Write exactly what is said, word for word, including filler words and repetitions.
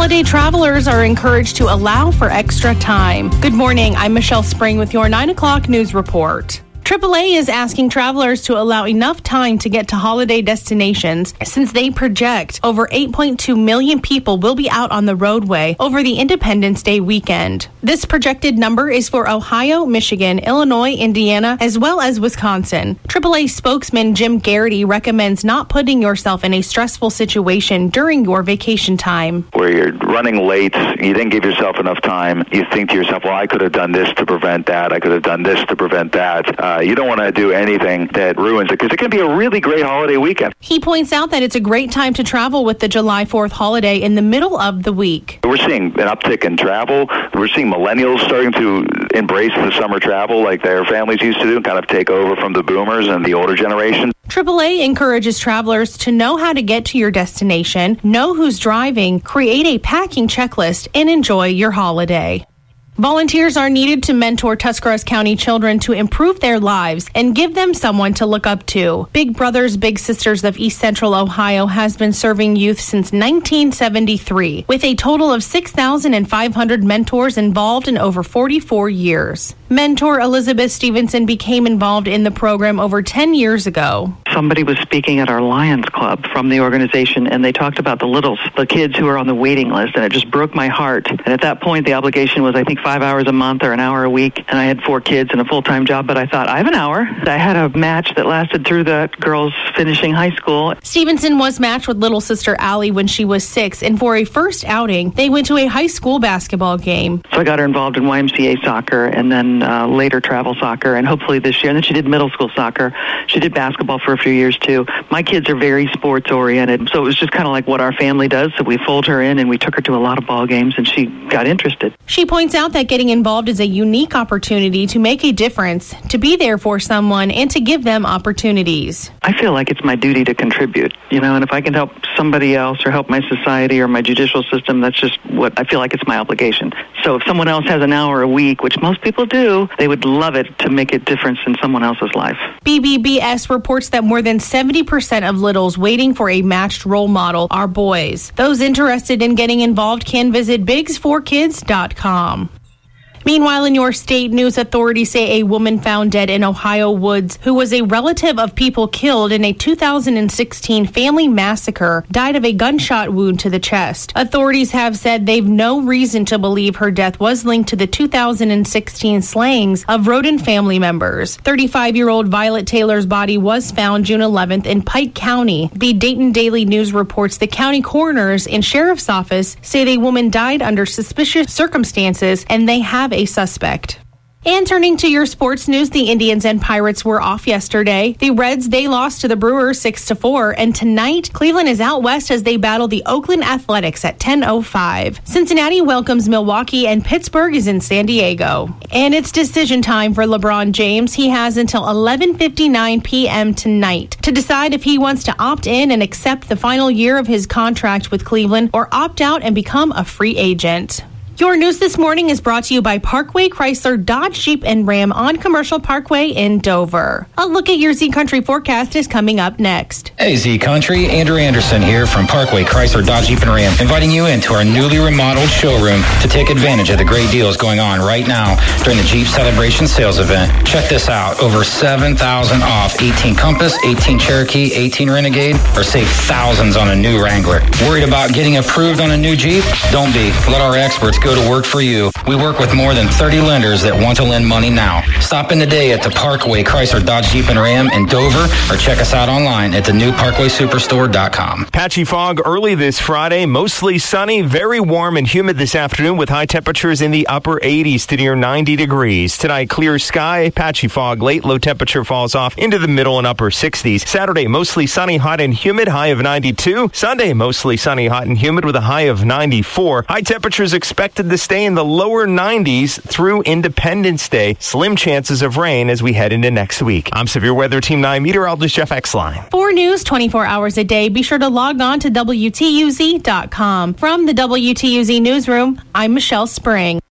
Holiday travelers are encouraged to allow for extra time. Good morning, I'm Michelle Spring with your nine o'clock news report. triple A is asking travelers to allow enough time to get to holiday destinations since they project over eight point two million people will be out on the roadway over the Independence Day weekend. This projected number is for Ohio, Michigan, Illinois, Indiana, as well as Wisconsin. triple A spokesman Jim Garrity recommends not putting yourself in a stressful situation during your vacation time. Where you're running late, you didn't give yourself enough time, you think to yourself, well, I could have done this to prevent that, I could have done this to prevent that. Uh, you don't want to do anything that ruins it because it can be a really great holiday weekend. He points out that it's a great time to travel with the July fourth holiday in the middle of the week. We're seeing an uptick in travel. We're seeing millennials starting to embrace the summer travel like their families used to do and kind of take over from the boomers and the older generation. triple A encourages travelers to know how to get to your destination, know who's driving, create a packing checklist, and enjoy your holiday. Volunteers are needed to mentor Tuscarawas County children to improve their lives and give them someone to look up to. Big Brothers Big Sisters of East Central Ohio has been serving youth since nineteen seventy-three, with a total of six thousand five hundred mentors involved in over forty-four years. Mentor Elizabeth Stevenson became involved in the program over ten years ago. Somebody was speaking at our Lions Club from the organization, and they talked about the littles, the kids who are on the waiting list, and it just broke my heart. And at that point, the obligation was, I think, five hours a month or an hour a week, and I had four kids and a full-time job, but I thought, I have an hour. I had a match that lasted through the girls finishing high school. Stevenson was matched with little sister Allie when she was six, and for a first outing, they went to a high school basketball game. So I got her involved in Y M C A soccer, and then uh, later travel soccer, and hopefully this year. And then she did middle school soccer. She did basketball for a few years, too. My kids are very sports-oriented, so it was just kind of like what our family does. So we fold her in, and we took her to a lot of ball games, and she got interested. She points out that getting involved is a unique opportunity to make a difference, to be there for someone, and to give them opportunities. I feel like it's my duty to contribute, you know, and if I can help somebody else or help my society or my judicial system, that's just what I feel like it's my obligation. So if someone else has an hour a week, which most people do, they would love it to make a difference in someone else's life. B B B S reports that more than seventy percent of littles waiting for a matched role model are boys. Those interested in getting involved can visit bigs for kids dot com. Meanwhile, in your state, news authorities say a woman found dead in Ohio woods who was a relative of people killed in a two thousand sixteen family massacre died of a gunshot wound to the chest. Authorities have said they've no reason to believe her death was linked to the two thousand sixteen slayings of Roden family members. thirty-five-year-old Violet Taylor's body was found June eleventh in Pike County. The Dayton Daily News reports the county coroners and sheriff's office say the woman died under suspicious circumstances and they have a suspect. And turning to your sports news, the Indians and Pirates were off yesterday. The Reds, they lost to the Brewers six to four, and tonight, Cleveland is out west as they battle the Oakland Athletics at ten oh five. Cincinnati welcomes Milwaukee, and Pittsburgh is in San Diego. And it's decision time for LeBron James. He has until eleven fifty-nine p.m. tonight to decide if he wants to opt in and accept the final year of his contract with Cleveland or opt out and become a free agent. Your news this morning is brought to you by Parkway Chrysler Dodge Jeep and Ram on Commercial Parkway in Dover. A look at your Z Country forecast is coming up next. Hey Z Country, Andrew Anderson here from Parkway Chrysler Dodge Jeep and Ram, inviting you into our newly remodeled showroom to take advantage of the great deals going on right now during the Jeep Celebration Sales Event. Check this out, over seven thousand off eighteen Compass, eighteen Cherokee, eighteen Renegade, or save thousands on a new Wrangler. Worried about getting approved on a new Jeep? Don't be. Let our experts go to work for you. We work with more than thirty lenders that want to lend money now. Stop in today at the Parkway Chrysler Dodge Jeep and Ram in Dover or check us out online at the new parkway superstore dot com. Patchy fog early this Friday, mostly sunny, very warm and humid this afternoon with high temperatures in the upper eighties to near ninety degrees. Tonight, clear sky, patchy fog late, low temperature falls off into the middle and upper sixties. Saturday, mostly sunny, hot and humid, high of ninety-two. Sunday, mostly sunny, hot and humid with a high of ninety-four. High temperatures expected to stay in the lower nineties through Independence Day. Slim chances of rain as we head into next week. I'm Severe Weather Team nine meteorologist Jeff Exline. For news twenty-four hours a day, be sure to log on to W T U Z dot com. From the W T U Z newsroom, I'm Michelle Spring.